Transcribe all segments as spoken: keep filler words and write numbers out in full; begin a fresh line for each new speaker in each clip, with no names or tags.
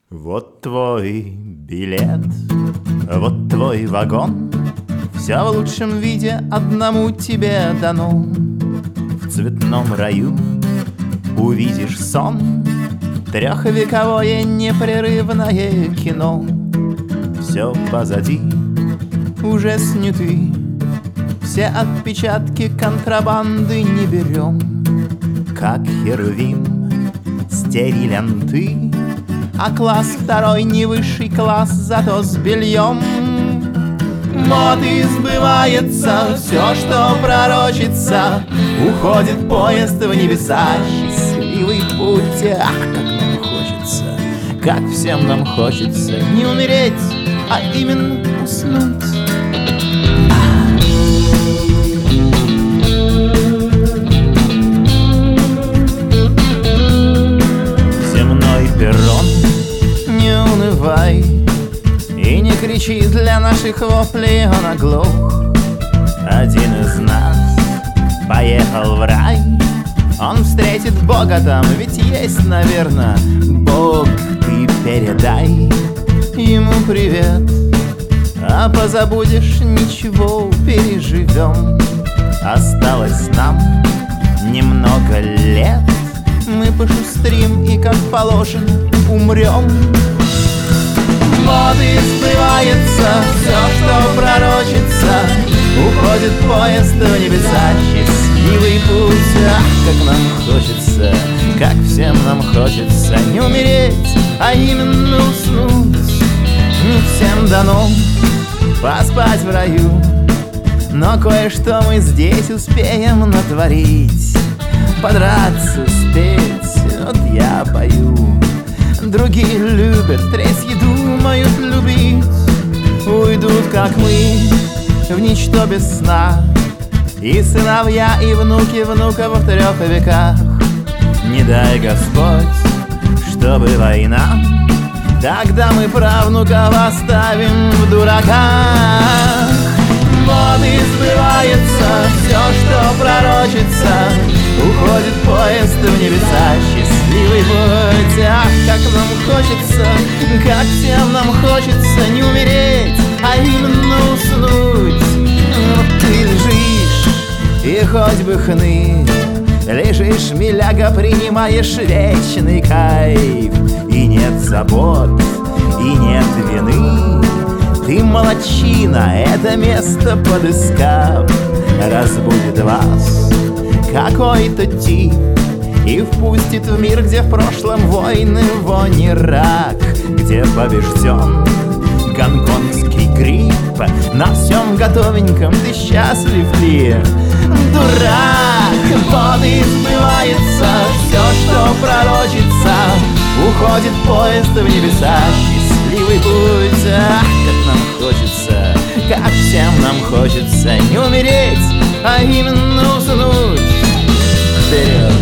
Вот твой билет, вот твой вагон, все в лучшем виде одному тебе дано. В цветном раю увидишь сон, трехвековое непрерывное кино. Все позади уже сняты, все отпечатки контрабанды не берем. Как херувим стерилен ты, а класс второй не высший класс, зато с бельем. Моды сбывается, все, что пророчится, уходит поезд в небеса, счастливый путь. Ах, как нам хочется, как всем нам хочется не умереть, а именно уснуть. Земной перрон, не унывай и не кричи, для наших воплей он оглох. Один из нас поехал в рай, он встретит Бога там, ведь есть, наверное, Бог. Ты передай ему привет, а позабудешь, ничего, переживем. Осталось нам немного лет, мы пошустрим и, как положено, умрем. Моды сбывается, все, что пророчится, уходит поезд в небеса, счастливый путь. Ах, как нам хочется, как всем нам хочется не умереть, а именно уснуть. Не всем дано поспать в раю, но кое-что мы здесь успеем натворить. Подраться, спеть, вот я пою, другие любят, третьи думают любить. Уйдут, как мы, в ничто без сна, и сыновья, и внуки внуков в трех веках. Не дай Господь, чтобы война, тогда мы правнуков оставим в дураках. Моды сбывается, все, что пророчится, уходит поезд в небеса, счастливый путь. Ах, как нам хочется, как всем нам хочется не умереть, а именно уснуть. Вот ты лежишь, и хоть бы хны, лежишь, миляга, принимаешь вечный кайф. И нет забот, и нет вины, ты молодчина, это место подыскав. Разбудит вас какой-то тип и впустит в мир, где в прошлом войны, вони рак, где побежден гонконгский грипп. На всем готовеньком ты счастлив ли, дурак? Моды сбывается, все, что пророчится, уходит поезд в небеса, счастливый путь. Ах, как нам хочется, как всем нам хочется не умереть, а именно уснуть. Вперед!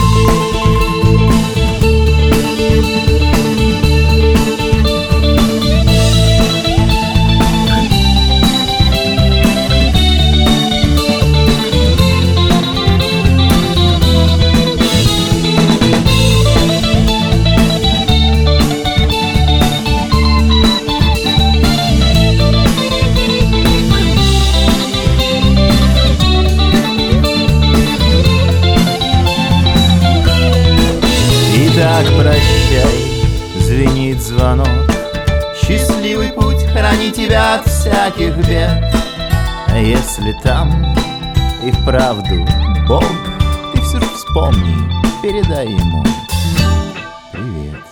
Так, прощай, звенит звонок, счастливый путь, храни тебя от всяких бед. А если там и вправду Бог, ты все же вспомни, передай ему привет.